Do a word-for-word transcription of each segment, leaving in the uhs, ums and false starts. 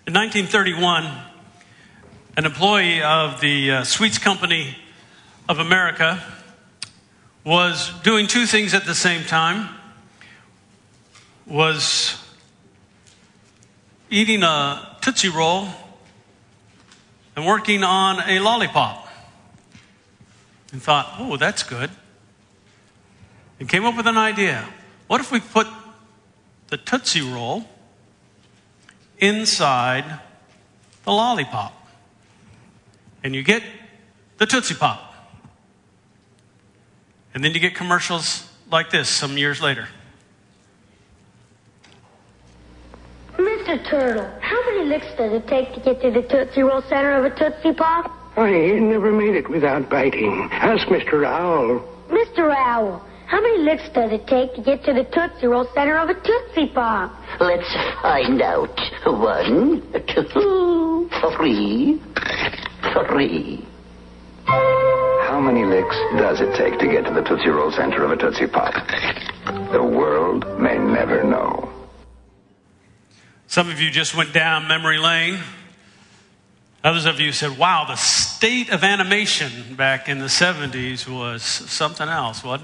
In nineteen thirty-one, an employee of the uh, Sweets Company of America was doing two things at the same time. Was eating a Tootsie Roll and working on a lollipop. And thought, oh, that's good. And came up with an idea. What if we put the Tootsie Roll inside the lollipop? And you get the Tootsie Pop. And then you get commercials like this some years later. Mister Turtle, how many licks does it take to get to the Tootsie Roll center of a Tootsie Pop? I never made it without biting. Ask Mister Owl. Mister Owl, how many licks does it take to get to the Tootsie Roll center of a Tootsie Pop? Let's find out. One, two, three, three. How many licks does it take to get to the Tootsie Roll center of a Tootsie Pop? The world may never know. Some of you just went down memory lane. Others of you said, wow, the state of animation back in the seventies was something else, wasn't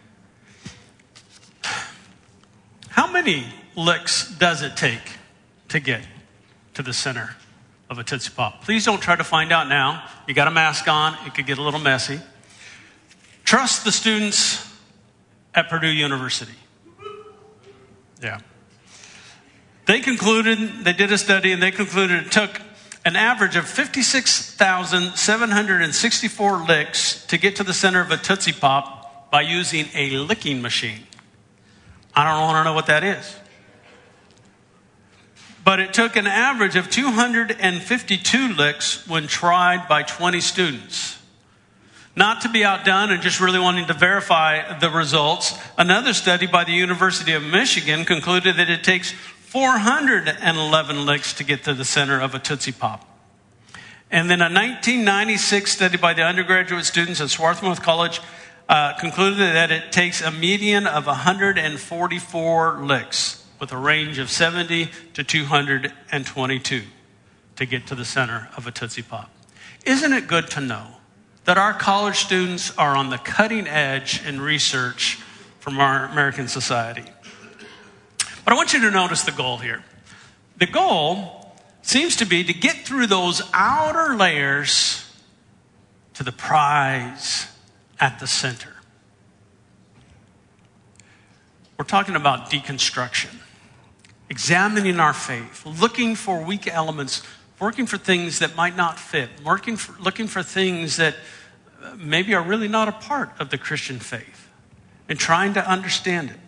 it? How many licks does it take to get to the center of a Tootsie Pop? Please don't try to find out now. You got a mask on. It could get a little messy. Trust the students at Purdue University. Yeah. They concluded, they did a study, and they concluded it took an average of fifty-six thousand seven hundred sixty-four licks to get to the center of a Tootsie Pop by using a licking machine. I don't want to know what that is. But it took an average of two hundred fifty-two licks when tried by twenty students. Not to be outdone and just really wanting to verify the results, another study by the University of Michigan concluded that it takes four hundred eleven licks to get to the center of a Tootsie Pop. And then a nineteen ninety-six study by the undergraduate students at Swarthmouth College uh, concluded that it takes a median of one hundred forty-four licks with a range of seventy to two hundred twenty-two to get to the center of a Tootsie Pop. Isn't it good to know that our college students are on the cutting edge in research from our American society? But I want you to notice the goal here. The goal seems to be to get through those outer layers to the prize at the center. We're talking about deconstruction, examining our faith, looking for weak elements, working for things that might not fit, working for, looking for things that maybe are really not a part of the Christian faith, and trying to understand it.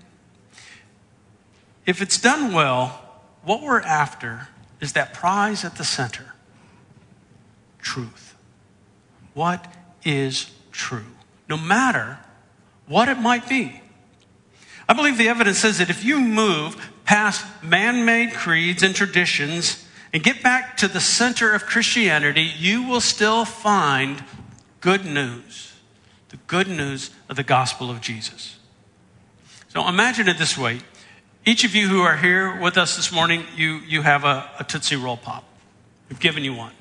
If it's done well, what we're after is that prize at the center. Truth. What is true? No matter what it might be. I believe the evidence says that if you move past man-made creeds and traditions and get back to the center of Christianity, you will still find good news. The good news of the gospel of Jesus. So imagine it this way. Each of you who are here with us this morning, you, you have a, a Tootsie Roll Pop. We've given you one.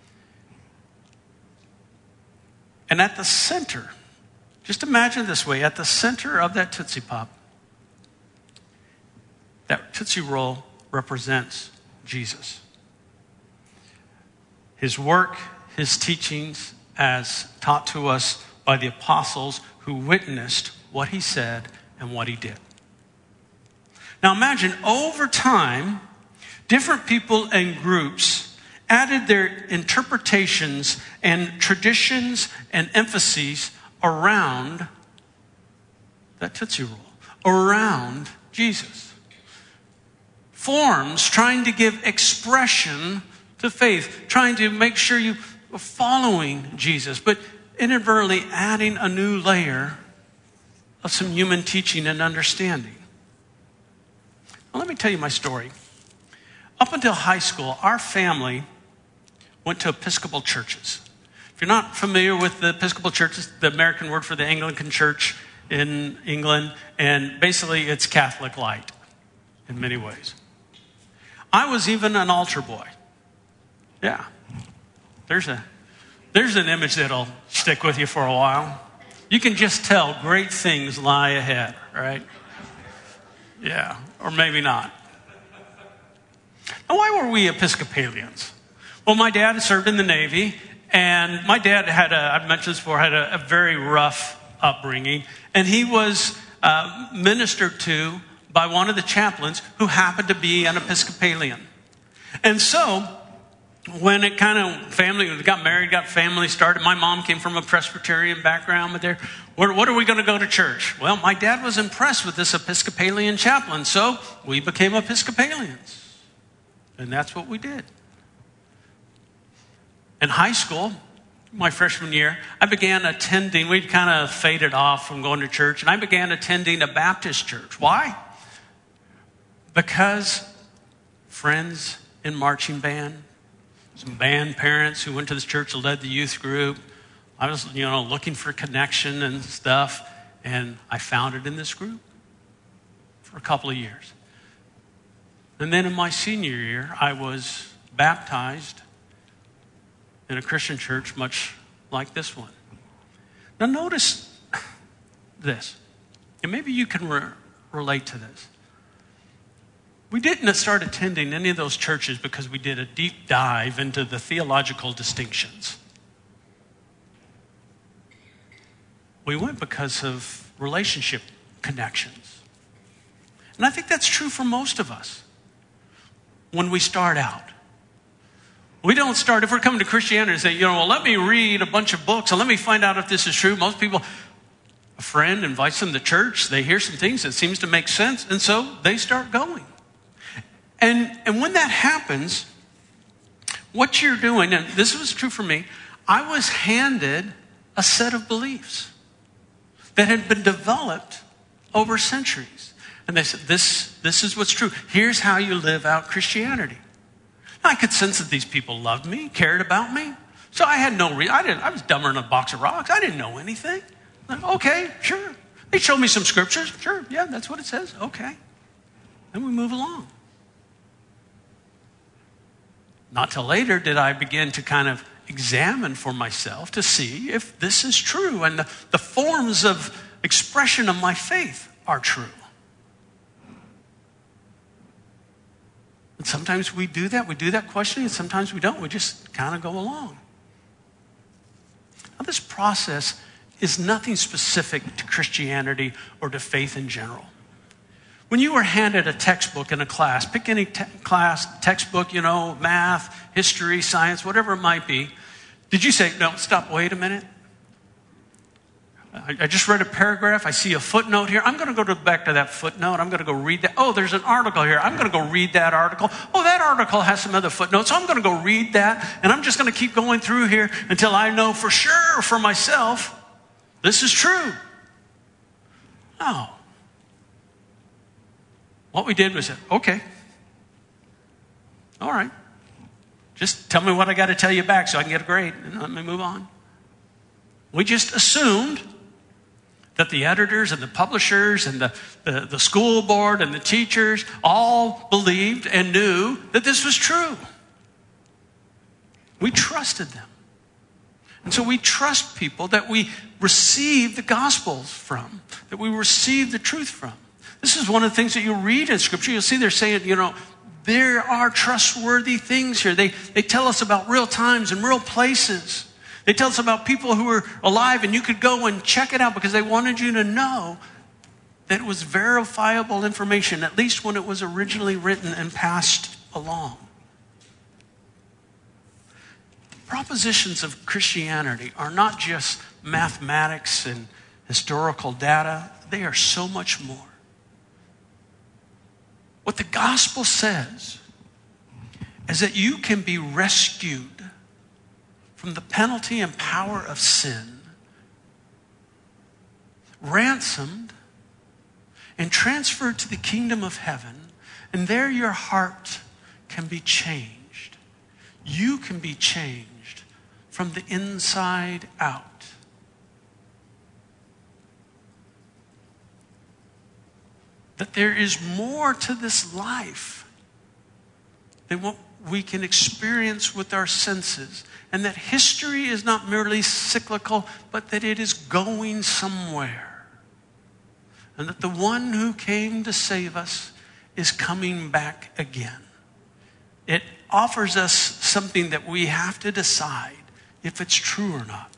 And at the center, just imagine this way, at the center of that Tootsie Pop, that Tootsie Roll represents Jesus. His work, his teachings as taught to us by the apostles who witnessed what he said and what he did. Now imagine over time, different people and groups added their interpretations and traditions and emphases around that Tootsie Roll, around Jesus. Forms trying to give expression to faith, trying to make sure you are following Jesus, but inadvertently adding a new layer of some human teaching and understanding. Well, let me tell you my story. Up until high school, our family went to Episcopal churches. If you're not familiar with the Episcopal churches, the American word for the Anglican church in England, and basically it's Catholic light in many ways. I was even an altar boy. Yeah. There's a there's an image that'll stick with you for a while. You can just tell great things lie ahead, right? Yeah, or maybe not. Now, why were we Episcopalians? Well, my dad served in the Navy, and my dad had a, I've mentioned this before, had a, a very rough upbringing, and he was uh, ministered to by one of the chaplains who happened to be an Episcopalian. And so, when it kind of family got married, got family started, my mom came from a Presbyterian background, but there, what, what are we going to go to church? Well, my dad was impressed with this Episcopalian chaplain, so we became Episcopalians. And that's what we did. In high school, my freshman year, I began attending, we'd kind of faded off from going to church, and I began attending a Baptist church. Why? Because friends in marching band, some band parents who went to this church and led the youth group. I was, you know, looking for connection and stuff, and I found it in this group for a couple of years. And then in my senior year, I was baptized in a Christian church much like this one. Now notice this, and maybe you can re- relate to this. We didn't start attending any of those churches because we did a deep dive into the theological distinctions. We went because of relationship connections. And I think that's true for most of us when we start out. We don't start, if we're coming to Christianity and say, you know, well, let me read a bunch of books and let me find out if this is true. Most people, a friend invites them to church, they hear some things that seems to make sense, and so they start going. And, and when that happens, what you're doing, and this was true for me, I was handed a set of beliefs that had been developed over centuries. And they said, this, this is what's true. Here's how you live out Christianity. Now, I could sense that these people loved me, cared about me. So I had no reason. I, didn't, I was dumber than a box of rocks. I didn't know anything. Like, okay, sure. They showed me some scriptures. Sure, yeah, that's what it says. Okay. Then we move along. Not till later did I begin to kind of examine for myself to see if this is true and the, the forms of expression of my faith are true. And sometimes we do that. We do that questioning, and sometimes we don't. We just kind of go along. Now, this process is nothing specific to Christianity or to faith in general. When you were handed a textbook in a class, pick any te- class, textbook, you know, math, history, science, whatever it might be, did you say, no, stop, wait a minute? I, I just read a paragraph. I see a footnote here. I'm going to go to, back to that footnote. I'm going to go read that. Oh, there's an article here. I'm going to go read that article. Oh, that article has some other footnotes. So I'm going to go read that. And I'm just going to keep going through here until I know for sure for myself this is true. No. What we did was, okay, all right, just tell me what I got to tell you back so I can get a grade and let me move on. We just assumed that the editors and the publishers and the, the, the school board and the teachers all believed and knew that this was true. We trusted them. And so we trust people that we receive the Gospels from, that we receive the truth from. This is one of the things that you read in Scripture. You'll see they're saying, you know, there are trustworthy things here. They, they tell us about real times and real places. They tell us about people who are alive, and you could go and check it out because they wanted you to know that it was verifiable information, at least when it was originally written and passed along. Propositions of Christianity are not just mathematics and historical data. They are so much more. What the gospel says is that you can be rescued from the penalty and power of sin, ransomed, and transferred to the kingdom of heaven, and there your heart can be changed. You can be changed from the inside out. That there is more to this life than what we can experience with our senses, and that history is not merely cyclical, but that it is going somewhere. And that the one who came to save us is coming back again. It offers us something that we have to decide if it's true or not.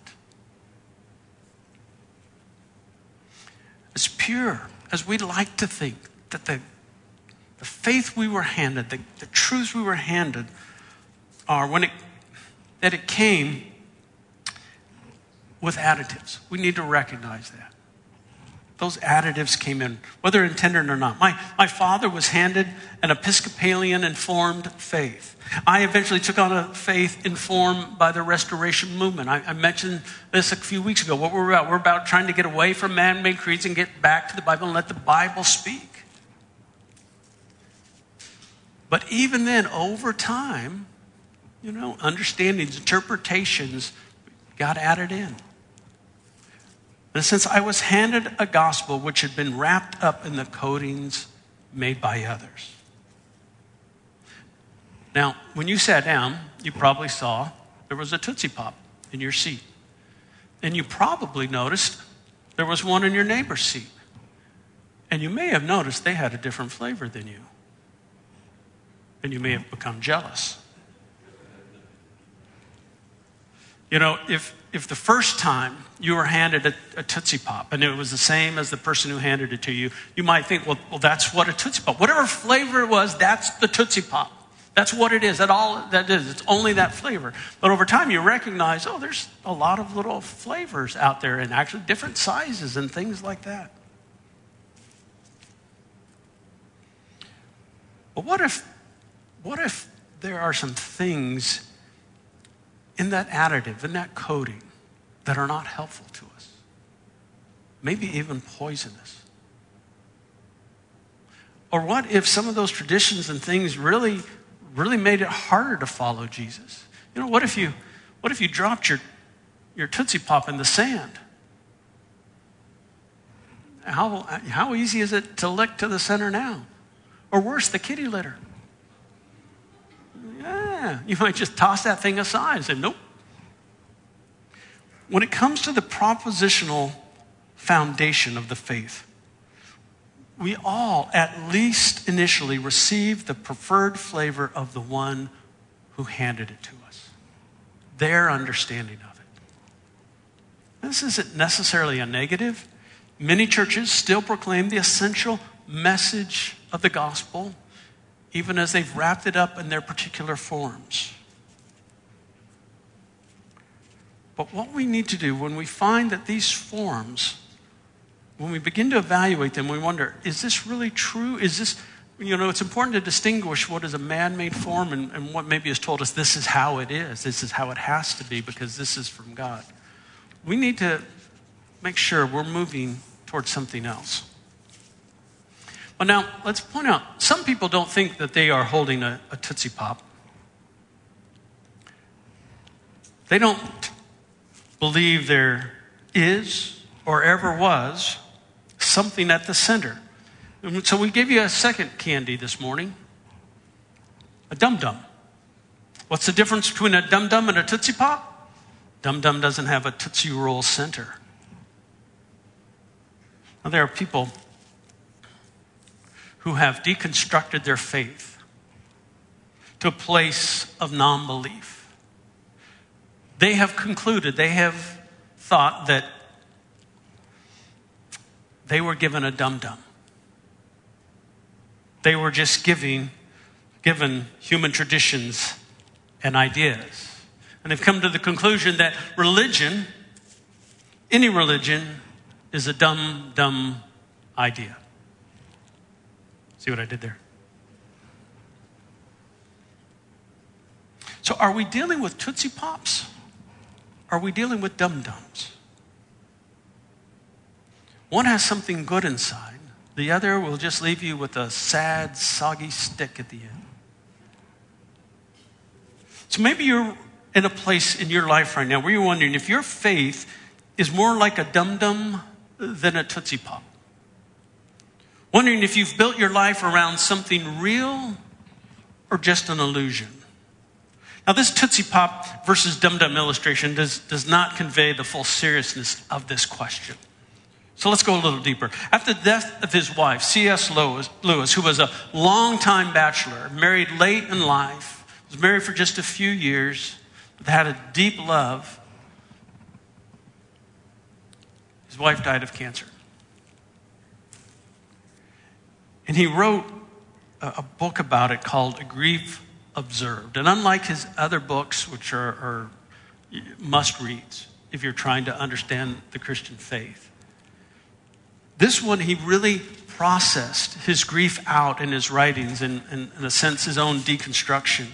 As pure as we'd like to think that the, the faith we were handed, the, the truths we were handed are when it that it came with additives. We need to recognize that. Those additives came in, whether intended or not. My, my father was handed an Episcopalian-informed faith. I eventually took on a faith informed by the Restoration movement. I, I mentioned this a few weeks ago. What we're about, we're about trying to get away from man-made creeds and get back to the Bible and let the Bible speak. But even then, over time, you know, understandings, interpretations got added in. And since I was handed a gospel which had been wrapped up in the coatings made by others. Now, when you sat down, you probably saw there was a Tootsie Pop in your seat. And you probably noticed there was one in your neighbor's seat. And you may have noticed they had a different flavor than you. And you may have become jealous. You know, if if the first time you were handed a, a Tootsie Pop and it was the same as the person who handed it to you, you might think, well, well, that's what a Tootsie Pop, whatever flavor it was, that's the Tootsie Pop. That's what it is. That all that is. It's only that flavor. But over time, you recognize, oh, there's a lot of little flavors out there, and actually different sizes and things like that. But what if, what if there are some things in that additive, in that coating, that are not helpful to us? Maybe even poisonous. Or what if some of those traditions and things really, really made it harder to follow Jesus? You know, what if you, what if you dropped your, your Tootsie Pop in the sand? How, how easy is it to lick to the center now? Or worse, the kitty litter. Yeah, you might just toss that thing aside and say, nope. When it comes to the propositional foundation of the faith, we all, at least initially, receive the preferred flavor of the one who handed it to us. Their understanding of it. This isn't necessarily a negative. Many churches still proclaim the essential message of the gospel, even as they've wrapped it up in their particular forms. But what we need to do when we find that these forms, when we begin to evaluate them, we wonder, is this really true? Is this, you know, it's important to distinguish what is a man-made form and, and what maybe has told us this is how it is. This is how it has to be because this is from God. We need to make sure we're moving towards something else. Well, now, let's point out, some people don't think that they are holding a, a Tootsie Pop. They don't believe there is or ever was something at the center. And so we gave you a second candy this morning, a Dum Dum. What's the difference between a Dum Dum and a Tootsie Pop? Dum Dum doesn't have a Tootsie Roll center. Now, there are people who have deconstructed their faith to a place of non-belief. They have concluded, they have thought that they were given a dum-dum. They were just giving, given human traditions and ideas. And they've come to the conclusion that religion, any religion, is a dumb, dumb idea. See what I did there? So are we dealing with Tootsie Pops? Are we dealing with Dum Dums? One has something good inside. The other will just leave you with a sad, soggy stick at the end. So maybe you're in a place in your life right now where you're wondering if your faith is more like a Dum Dum than a Tootsie Pop. Wondering if you've built your life around something real or just an illusion. Now, this Tootsie Pop versus Dum Dum illustration does, does not convey the full seriousness of this question. So let's go a little deeper. After the death of his wife, C S Lewis, Lewis, who was a longtime bachelor, married late in life, was married for just a few years, but had a deep love, his wife died of cancer. And he wrote a, a book about it called A Grief Observed. And unlike his other books, which are, are must-reads if you're trying to understand the Christian faith, this one, he really processed his grief out in his writings and, and, in a sense, his own deconstruction.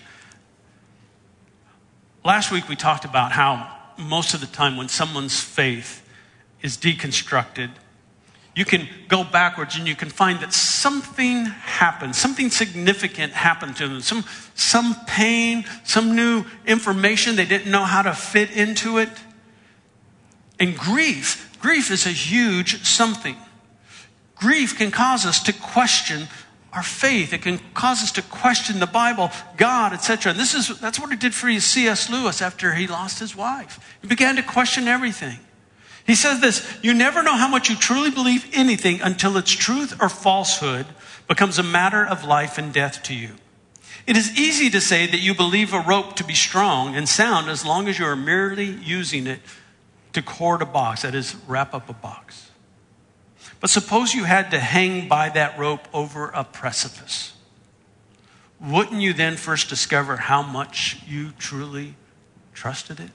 Last week, we talked about how most of the time when someone's faith is deconstructed, you can go backwards and you can find that something happened, something significant happened to them, some, some pain, some new information they didn't know how to fit into it. And grief, grief is a huge something. Grief can cause us to question our faith. It can cause us to question the Bible, God, et cetera. And this is that's what it did for C S Lewis after he lost his wife. He began to question everything. He says this: you never know how much you truly believe anything until its truth or falsehood becomes a matter of life and death to you. It is easy to say that you believe a rope to be strong and sound as long as you are merely using it to cord a box, that is, wrap up a box. But suppose you had to hang by that rope over a precipice. Wouldn't you then first discover how much you truly trusted it?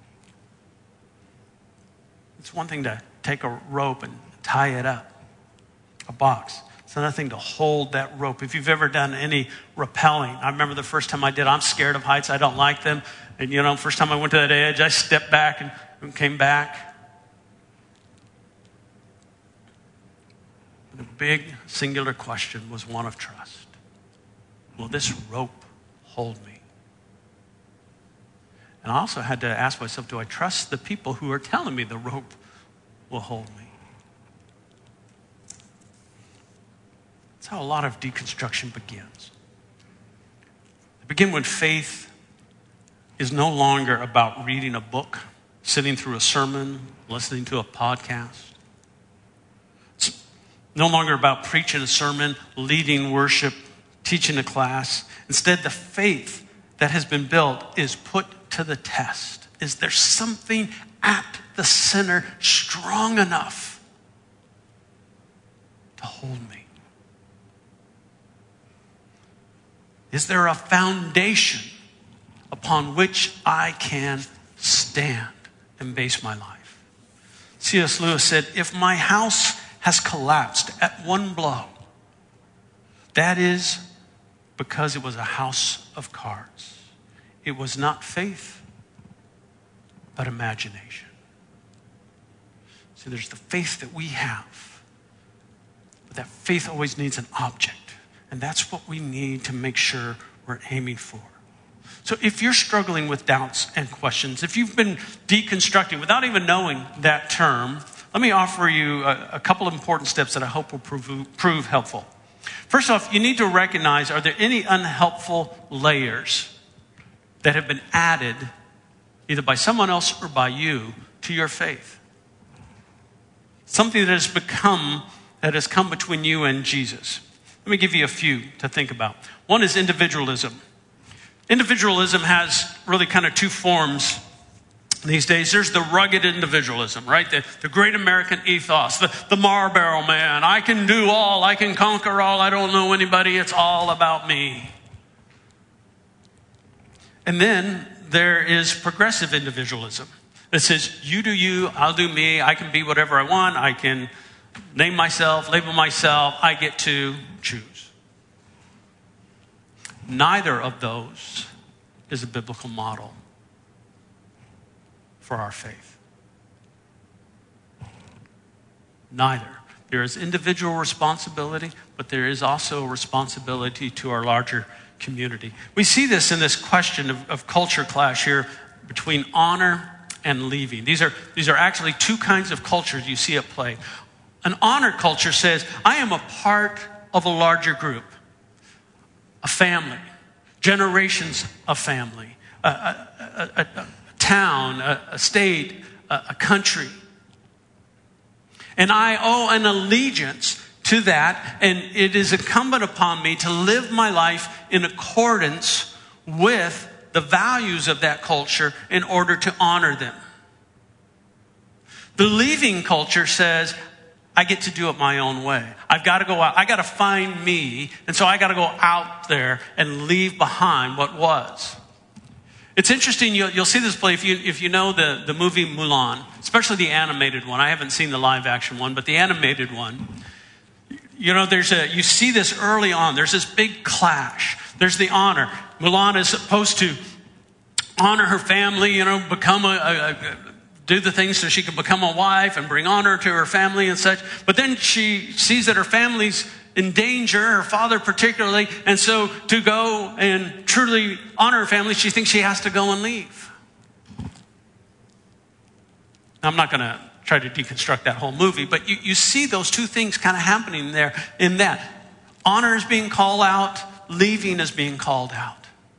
It's one thing to take a rope and tie it up, a box. It's another thing to hold that rope. If you've ever done any rappelling, I remember the first time I did, I'm scared of heights, I don't like them. And you know, first time I went to that edge, I stepped back and, and came back. The big singular question was one of trust. Will this rope hold me? And I also had to ask myself, do I trust the people who are telling me the rope will hold me? That's how a lot of deconstruction begins. They begin when faith is no longer about reading a book, sitting through a sermon, listening to a podcast. It's no longer about preaching a sermon, leading worship, teaching a class. Instead, the faith that has been built is put to the test. Is there something at the center strong enough to hold me? Is there a foundation upon which I can stand and base my life? C S Lewis said, if my house has collapsed at one blow, that is because it was a house of cards. It was not faith, but imagination. See, there's the faith that we have, but that faith always needs an object. And that's what we need to make sure we're aiming for. So if you're struggling with doubts and questions, if you've been deconstructing without even knowing that term, let me offer you a, a couple of important steps that I hope will prove, prove helpful. First off, you need to recognize, are there any unhelpful layers that have been added either by someone else or by you to your faith? Something that has become, that has come between you and Jesus. Let me give you a few to think about. One is individualism. Individualism has really kind of two forms these days. There's the rugged individualism, right? The, the great American ethos, the, the Marlboro man. I can do all, I can conquer all, I don't know anybody, it's all about me. And then there is progressive individualism that says, you do you, I'll do me, I can be whatever I want, I can name myself, label myself, I get to choose. Neither of those is a biblical model for our faith. Neither. There is individual responsibility, but there is also a responsibility to our larger community. We see this in this question of, of culture clash here between honor and leaving. These are, these are actually two kinds of cultures you see at play. An honor culture says, I am a part of a larger group, a family, generations of family, a, a, a, a town, a, a state, a, a country. And I owe an allegiance to that, and it is incumbent upon me to live my life in accordance with the values of that culture in order to honor them. The leaving culture says, I get to do it my own way. I've got to go out. I got to find me. And so I got to go out there and leave behind what was. It's interesting. You'll, you'll see this play if you, if you know the, the movie Mulan, especially the animated one. I haven't seen the live action one, but the animated one. You know, there's a, you see this early on. There's this big clash. There's the honor. Mulan is supposed to honor her family, you know, become a, a, a do the things so she can become a wife and bring honor to her family and such. But then she sees that her family's in danger, her father particularly. And so to go and truly honor her family, she thinks she has to go and leave. Now, I'm not going to try to deconstruct that whole movie, but you, you see those two things kind of happening there in that. Honor is being called out, leaving is being called out.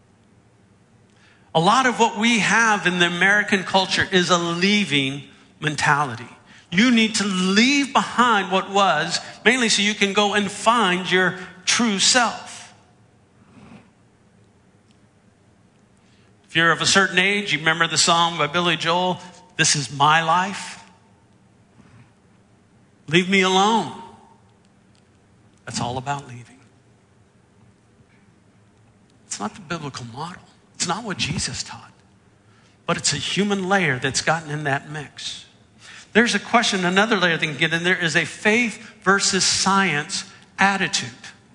A lot of what we have in the American culture is a leaving mentality. You need to leave behind what was, mainly so you can go and find your true self. If you're of a certain age, you remember the song by Billy Joel, "This is my life. Leave me alone." That's all about leaving. It's not the biblical model. It's not what Jesus taught. But it's a human layer that's gotten in that mix. There's a question, another layer that can get in there is a faith versus science attitude.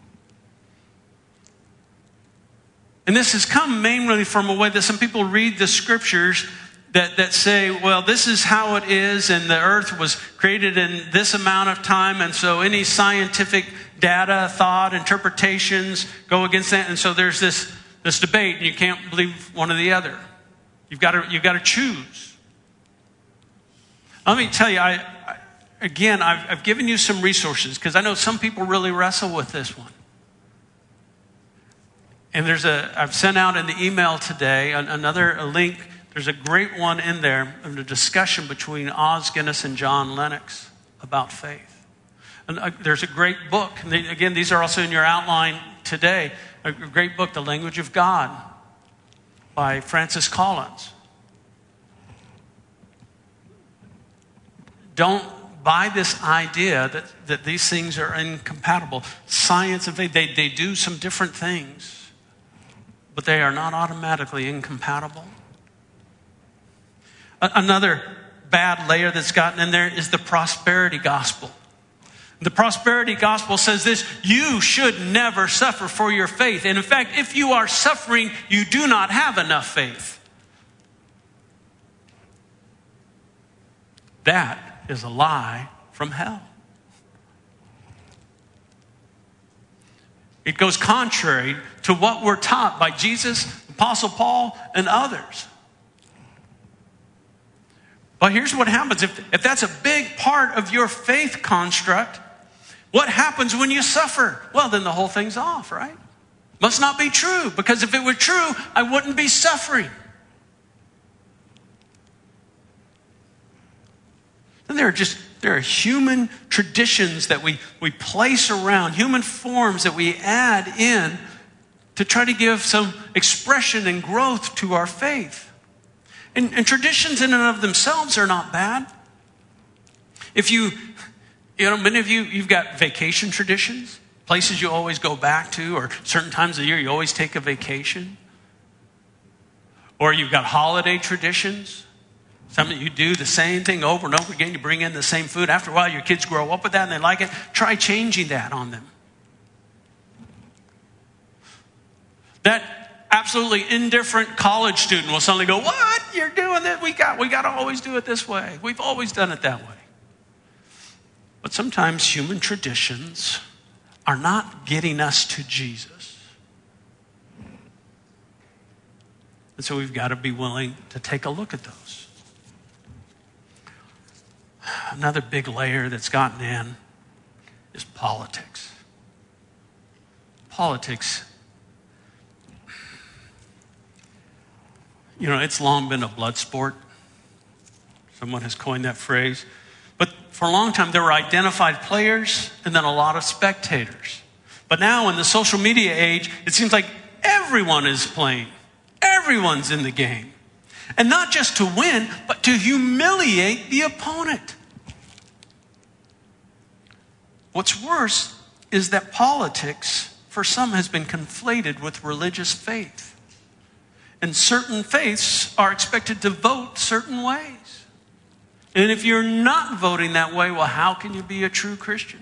And this has come mainly from a way that some people read the scriptures that, that say, well, this is how it is, and the earth was created in this amount of time, and so any scientific data, thought, interpretations go against that. And so there's this, this debate, and you can't believe one or the other. You've got to, you've got to choose. Let me tell you, I, I again, I've, I've given you some resources because I know some people really wrestle with this one. And there's a, I've sent out in the email today an, another a link. There's a great one in there of a discussion between Os Guinness and John Lennox about faith. And uh, there's a great book. And they, again, these are also in your outline today. A great book, The Language of God, by Francis Collins. Don't buy this idea that, that these things are incompatible. Science and faith, they, they do some different things, but they are not automatically incompatible. A- another bad layer that's gotten in there is the prosperity gospel. The prosperity gospel says this: you should never suffer for your faith. And in fact, if you are suffering, you do not have enough faith. That is a lie from hell. It goes contrary to what we're taught by Jesus, Apostle Paul, and others. But here's what happens. If, if that's a big part of your faith construct, what happens when you suffer? Well, then the whole thing's off, right? Must not be true, because if it were true, I wouldn't be suffering. And there are just, there are human traditions that we, we place around, human forms that we add in to try to give some expression and growth to our faith. And, and traditions in and of themselves are not bad. If you, you know, many of you, you've got vacation traditions, places you always go back to, or certain times of the year you always take a vacation. Or you've got holiday traditions. Something you do the same thing over and over again. You bring in the same food. After a while, your kids grow up with that and they like it. Try changing that on them. That absolutely indifferent college student will suddenly go, "What? You're doing it? We got, we got to always do it this way. We've always done it that way." But sometimes human traditions are not getting us to Jesus. And so we've got to be willing to take a look at those. Another big layer that's gotten in is politics. Politics. You know, it's long been a blood sport. Someone has coined that phrase. But for a long time, there were identified players and then a lot of spectators. But now in the social media age, it seems like everyone is playing. Everyone's in the game. And not just to win, but to humiliate the opponent. What's worse is that politics, for some, has been conflated with religious faith. And certain faiths are expected to vote certain ways. And if you're not voting that way, well, how can you be a true Christian?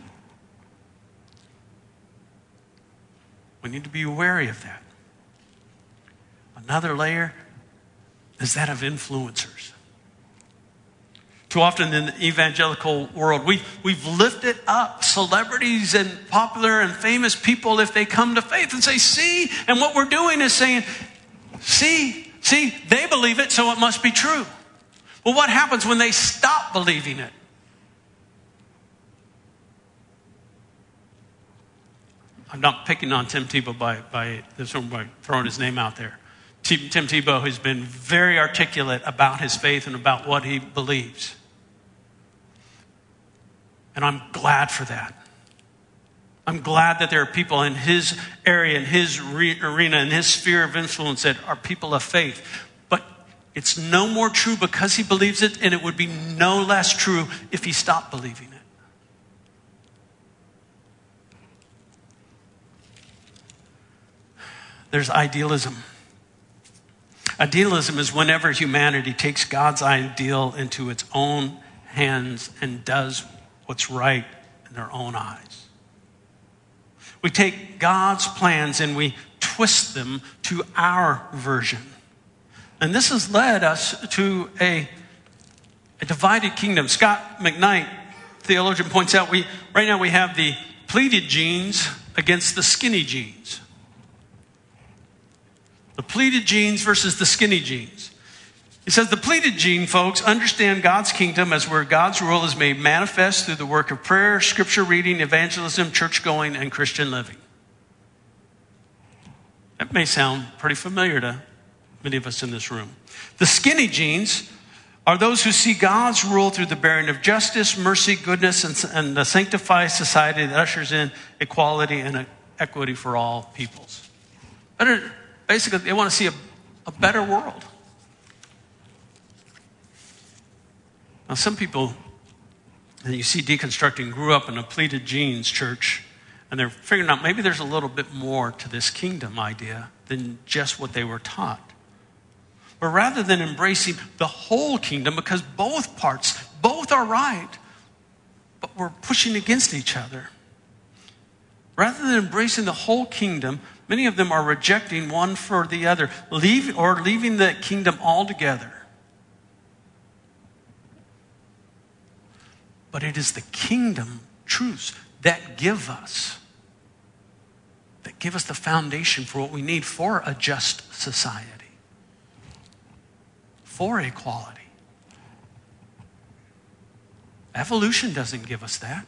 We need to be wary of that. Another layer is that of influencers. Too often in the evangelical world, we, we've lifted up celebrities and popular and famous people if they come to faith and say, see, and what we're doing is saying, see, see, they believe it, so it must be true. Well, what happens when they stop believing it? I'm not picking on Tim Tebow by, by, this one by throwing his name out there. Tim, Tim Tebow has been very articulate about his faith and about what he believes. And I'm glad for that. I'm glad that there are people in his area, in his re- arena, in his sphere of influence that are people of faith. But it's no more true because he believes it, and it would be no less true if he stopped believing it. There's idealism. Idealism is whenever humanity takes God's ideal into its own hands and does what's right in their own eyes. We take God's plans and we twist them to our version. And this has led us to a, a divided kingdom. Scott McKnight, theologian, points out we right now we have the pleated jeans against the skinny jeans. The pleated jeans versus the skinny jeans. He says the pleated jean folks understand God's kingdom as where God's rule is made manifest through the work of prayer, scripture reading, evangelism, church going, and Christian living. That may sound pretty familiar to many of us in this room. The skinny jeans are those who see God's rule through the bearing of justice, mercy, goodness, and, and the sanctified society that ushers in equality and equity for all peoples. Better, basically, they want to see a, a better world. Now, some people that you see deconstructing grew up in a pleated jeans church, and they're figuring out maybe there's a little bit more to this kingdom idea than just what they were taught. But rather than embracing the whole kingdom, because both parts, both are right, but we're pushing against each other. Rather than embracing the whole kingdom, many of them are rejecting one for the other, leave, or leaving the kingdom altogether. But it is the kingdom truths that give us, that give us the foundation for what we need for a just society, for equality. Evolution doesn't give us that.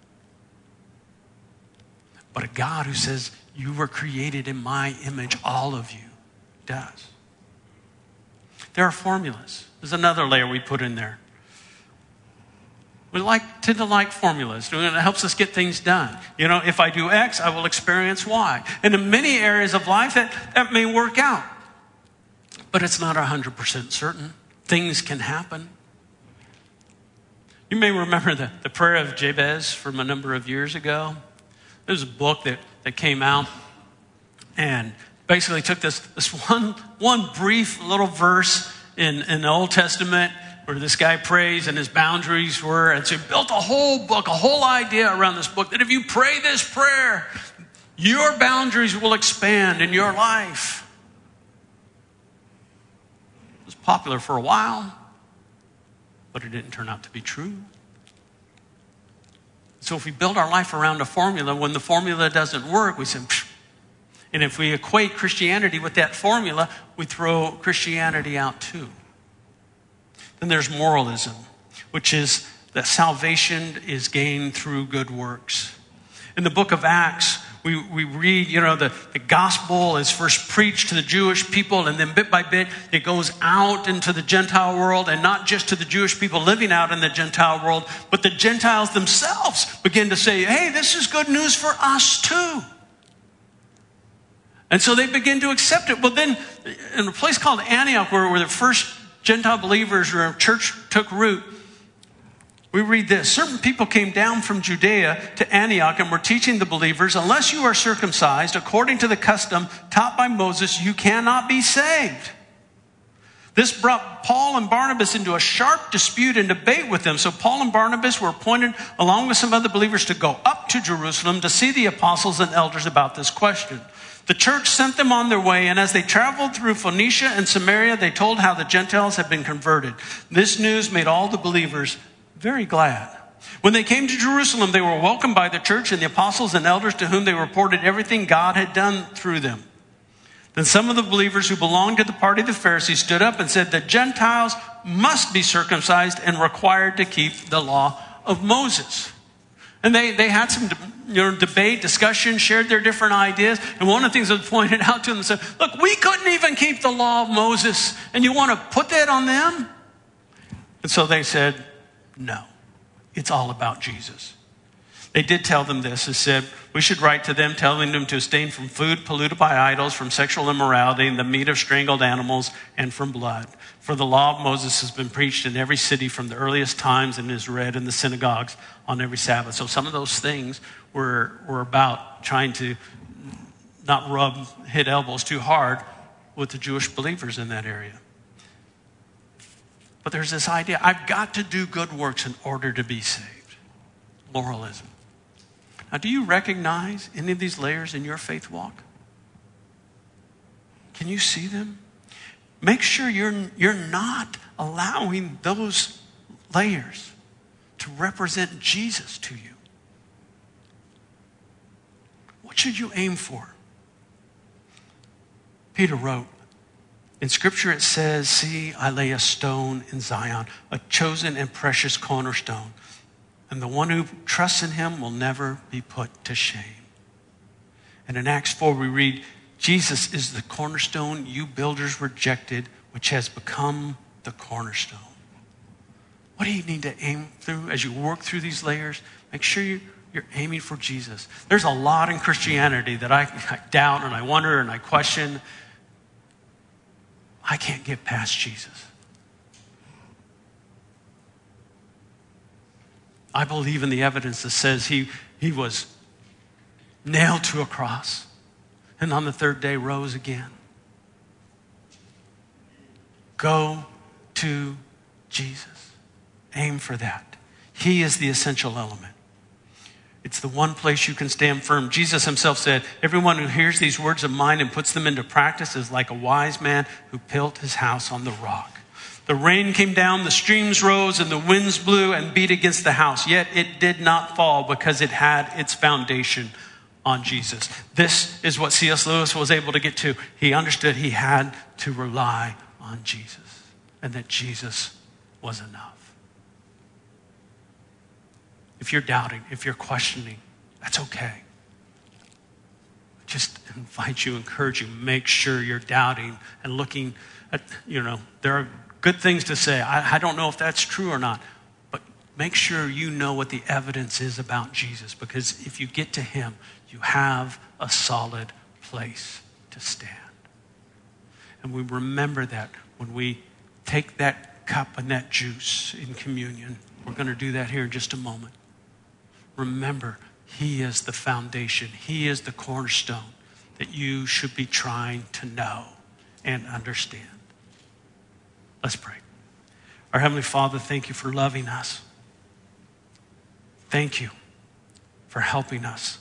But a God who says, you were created in my image, all of you, does. There are formulas. There's another layer we put in there. We like tend to like formulas. It helps us get things done. You know, if I do X, I will experience Y. And in many areas of life, that, that may work out. But it's not one hundred percent certain. Things can happen. You may remember the, the prayer of Jabez from a number of years ago. There's a book that, that came out and basically took this, this one, one brief little verse in, in the Old Testament where this guy prays and his boundaries were, and so he built a whole book, a whole idea around this book, that if you pray this prayer, your boundaries will expand in your life. It was popular for a while, but it didn't turn out to be true. So if we build our life around a formula, when the formula doesn't work, we say, psh. And if we equate Christianity with that formula, we throw Christianity out too. Then there's moralism, which is that salvation is gained through good works. In the book of Acts, we, we read, you know, the, the gospel is first preached to the Jewish people, and then bit by bit, it goes out into the Gentile world, and not just to the Jewish people living out in the Gentile world, but the Gentiles themselves begin to say, hey, this is good news for us too. And so they begin to accept it. Well, then, in a place called Antioch, where, where the first Gentile believers or church took root, we read this. Certain people came down from Judea to Antioch and were teaching the believers, unless you are circumcised according to the custom taught by Moses, you cannot be saved. This brought Paul and Barnabas into a sharp dispute and debate with them. So Paul and Barnabas were appointed, along with some other believers, to go up to Jerusalem to see the apostles and elders about this question. The church sent them on their way, and as they traveled through Phoenicia and Samaria, they told how the Gentiles had been converted. This news made all the believers very glad. When they came to Jerusalem, they were welcomed by the church and the apostles and elders, to whom they reported everything God had done through them. Then some of the believers who belonged to the party of the Pharisees stood up and said that Gentiles must be circumcised and required to keep the law of Moses. And they, they had some you know, debate, discussion, shared their different ideas. And one of the things that was pointed out to them said, look, we couldn't even keep the law of Moses, and you want to put that on them? And so they said, no, it's all about Jesus. They did tell them this. They said, we should write to them telling them to abstain from food polluted by idols, from sexual immorality, and the meat of strangled animals, and from blood. For the law of Moses has been preached in every city from the earliest times and is read in the synagogues on every Sabbath. So some of those things were, were about trying to not rub, hit elbows too hard with the Jewish believers in that area. But there's this idea, I've got to do good works in order to be saved. Moralism. Now, do you recognize any of these layers in your faith walk? Can you see them? Make sure you're, you're not allowing those layers to represent Jesus to you. What should you aim for? Peter wrote, in Scripture it says, see, I lay a stone in Zion, a chosen and precious cornerstone, and the one who trusts in him will never be put to shame. And in Acts four we read, Jesus is the cornerstone you builders rejected, which has become the cornerstone. What do you need to aim through as you work through these layers? Make sure you, you're aiming for Jesus. There's a lot in Christianity that I, I doubt and I wonder and I question. I can't get past Jesus. I believe in the evidence that says he, he was nailed to a cross and on the third day rose again. Go to Jesus. Aim for that. He is the essential element. It's the one place you can stand firm. Jesus himself said, everyone who hears these words of mine and puts them into practice is like a wise man who built his house on the rock. The rain came down, the streams rose, and the winds blew and beat against the house. Yet it did not fall because it had its foundation on Jesus. This is what C S Lewis was able to get to. He understood he had to rely on Jesus and that Jesus was enough. If you're doubting, if you're questioning, that's okay. Just invite you, encourage you, make sure you're doubting and looking at, you know, there are good things to say. I, I don't know if that's true or not, but make sure you know what the evidence is about Jesus, because if you get to him, you have a solid place to stand. And we remember that when we take that cup and that juice in communion. We're going to do that here in just a moment. Remember, he is the foundation. He is the cornerstone that you should be trying to know and understand. Let's pray. Our Heavenly Father, thank you for loving us. Thank you for helping us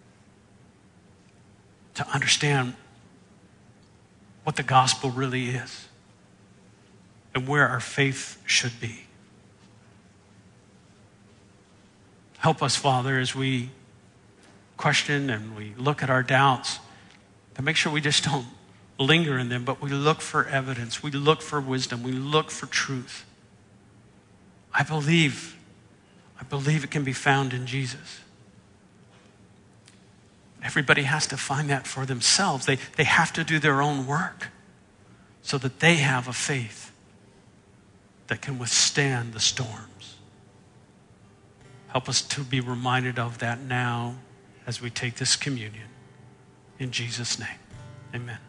to understand what the gospel really is and where our faith should be. Help us, Father, as we question and we look at our doubts, to make sure we just don't linger in them, but we look for evidence. We look for wisdom. We look for truth. I believe, I believe it can be found in Jesus. Everybody has to find that for themselves. They, they have to do their own work so that they have a faith that can withstand the storms. Help us to be reminded of that now as we take this communion. In Jesus' name, amen.